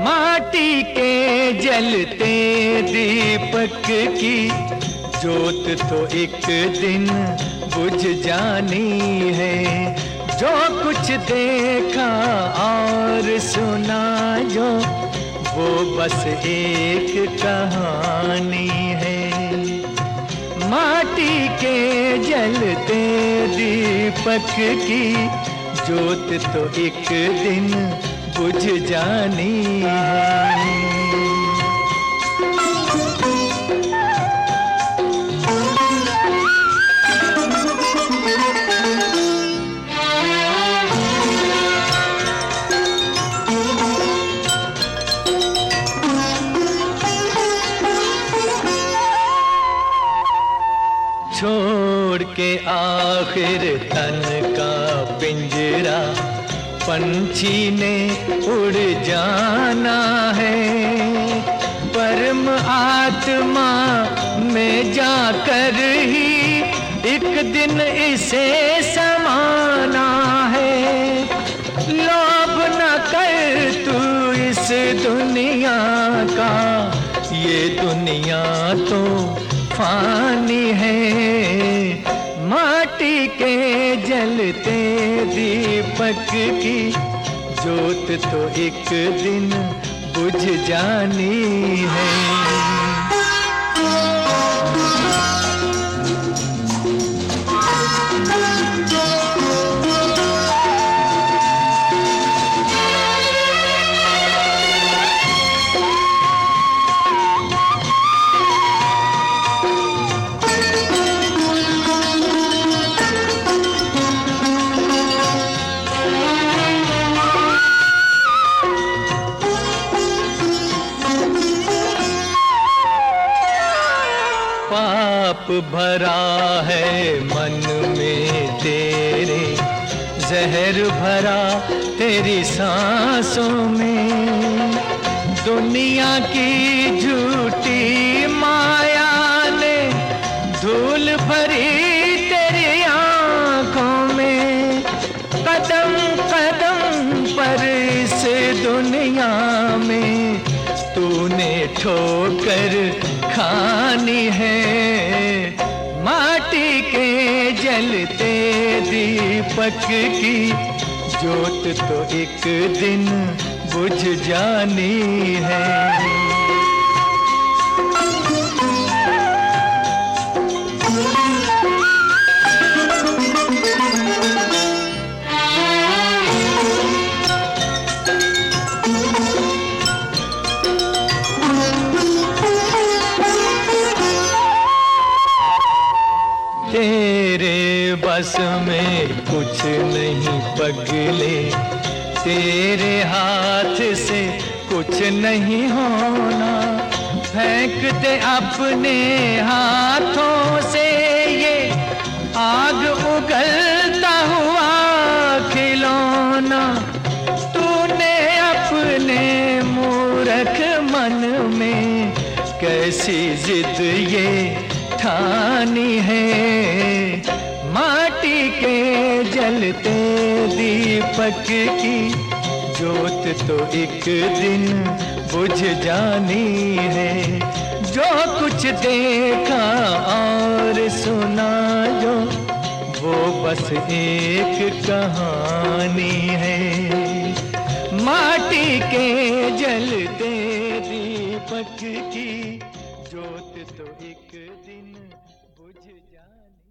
माटी के जलते दीपक की जोत तो एक दिन बुझ जानी है। जो कुछ देखा और सुना जो, वो बस एक कहानी है। माटी के जलते दीपक की जोत तो एक दिन बुझ जानी है। छोड़ के आखिर तन का पिंजरा, पंछी ने उड़ जाना है। परम आत्मा में जाकर ही एक दिन इसे समाना है। लोभ न कर तू इस दुनिया का, ये दुनिया तो फानी है। माटी के जलते दीपक की जोत तो एक दिन बुझ जानी है। पाप भरा है मन में तेरे, जहर भरा तेरी सांसों में। दुनिया की झूठी माया ने धूल भरी तेरी आंखों में। कदम कदम पर इस दुनिया में तूने ठोकर खानी है। माटी के जलते दीपक की जोत तो एक दिन बुझ जानी है। तेरे बस में कुछ नहीं पगले, तेरे हाथ से कुछ नहीं होना। फेंक दे अपने हाथों से ये आग उगलता हुआ खिलौना। तूने अपने मूर्ख मन में कैसी जिद ये ठानी है। माटी के जलते दीपक की जोत तो एक दिन बुझ जानी है। जो कुछ देखा और सुना जो, वो बस एक कहानी है। माटी के जलते दीपक की जोत तो एक दिन बुझ जानी।